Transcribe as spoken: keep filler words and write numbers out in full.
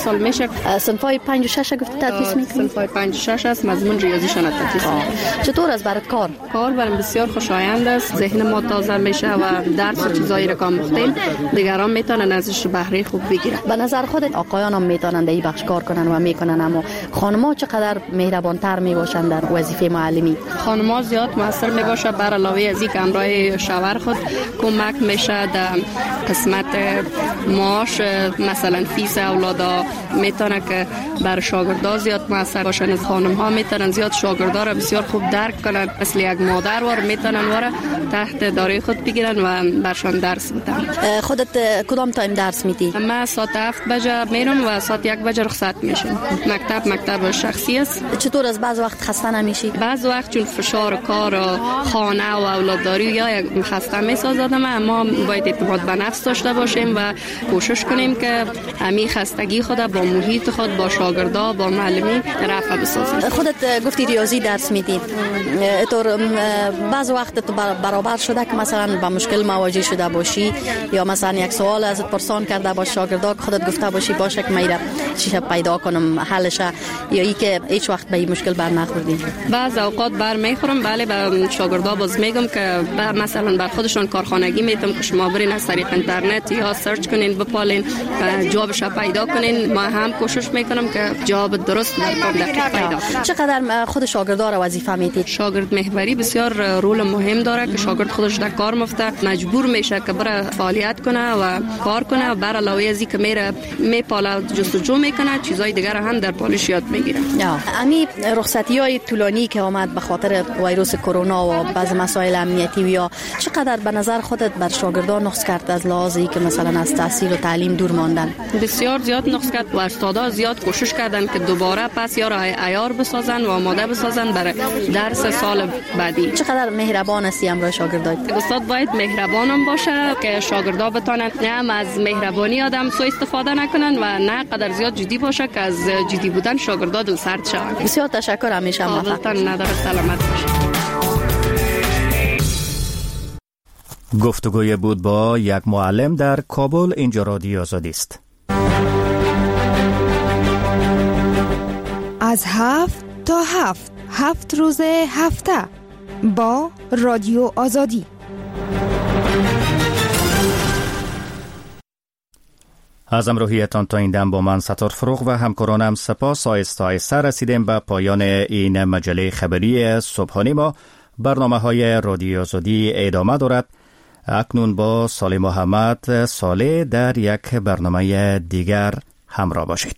سال میشه. صنفای پنج و شش گفت تدریس میکنی؟ صنفای پنج و شش است، مضمون ریاضیشان تدریس میکنم. چطور است برات کار؟ کار برام بسیار خوشایند است، ذهن ما تازه میشه و درس و چیزایی را که آموختیم دیگران میتونن ازش بهره خوب بگیرن. به نظر خودت آقایان هم میتونن در این بخش کار کنن و میکنن، اما خانم‌ها چقدر مهربان‌تر میباشن در وظیفه معلمی؟ خانم‌ها زیاد موثر میباشه، بر علاوه از اینکه همراه شوهر خود کمک میشه در قسمت معاش، مثلا فیس اولادا میتونه که بر شاگردا زیاد موثر باشن. از خانم‌ها میتونن زیاد شاگردا را بسیار خوب درک کنن، مثل یک مادر وار میتونن واره تحت داره خود بگیرن و برشان درس میدن. خودت کدام تایم درس میدی؟ من ساعت هفت بجه میرم و ساعت یک بجه رخصت میشم. مکتب مکتب شخصی است. چطور از بعض وقت خسته نمیشی؟ بعض وقت چون فشار کار و خانه و اولادداری یا یک خسته میسازادم، اما باید اعتماد به نفس داشته باشیم و کوشش کنیم که همین خستگی خود با محیط خود، با شاگردا، با معلمی رفع بسازیم. خودت گفتی ریاضی درس میدی، طور بعض وقت تو برابر شده که مثلا با مشکل مواجه شده باشی یا مثلا یک سوال ازت پرسان کرده باش شاگردا، خودت گفته باشی باشه که میره چیشه پیدا کنم حلش، یا ای که هیچ وقت به این مشکل بر نخوردی؟ بعض اوقات بر میخورم، بله. به شاگردا باز میگم که مثلا بر خودشان کارخانگی میتونم که شما برین از طریق اینترنت یا سرچ کنین، بپالین و جوابش پیدا کنین. ما هم کوشش میکنم که جواب درست در کار دقیق پیدا. چقدر خود شاگردا را وظیفه میدید؟ شاگرد محوری بسیار رول مهم داره که شاگرد خودش در کار مفته مجبور میشه که بره فعالیت کنه و کار کنه، و بر علاوه از اینکه میره میپاله جستجو میکنه، چیزای دیگر هم در پالش یاد میگیره. امی رخصتی‌های طولانی که آمد به خاطر ویروس کرونا و بعض مسائل امنیتی، یا چقدر به نظر خودت بر شاگردان نقص کرد از لحاظی که مثلا از تحصیل و تعلیم دور ماندن؟ بسیار زیاد نقص کرد و استادا زیاد کوشش کردن که دوباره پس یا را عیار بسازن و آماده بسازن برای درس سال بعدی. چقدر مهربان هستی همراه شاگردات؟ استاد باید مهربانم باشه که شاگردا بتونن نه از مهربانی آدم سوء استفاده نکنن و نه قدر زیاد جدی باشه که از جدی بودن شاگردا دل سرد شون. بسیار تشکر، همیشه موفق. نداره، سلامت باشید. گفتگوی بود با یک معلم در کابل. اینجا رادیو آزادی است. از هفت تا هفت هفت روز هفته با رادیو آزادی. از همراهیتان تا این دم با من ستار فروغ و همکارانم سپاس. آهسته آهسته رسیدیم به پایان این مجله خبری صبحانه ما. برنامه های رادیو آزادی ادامه دارد. اکنون با سالی محمد صالح در یک برنامه دیگر همراه باشید.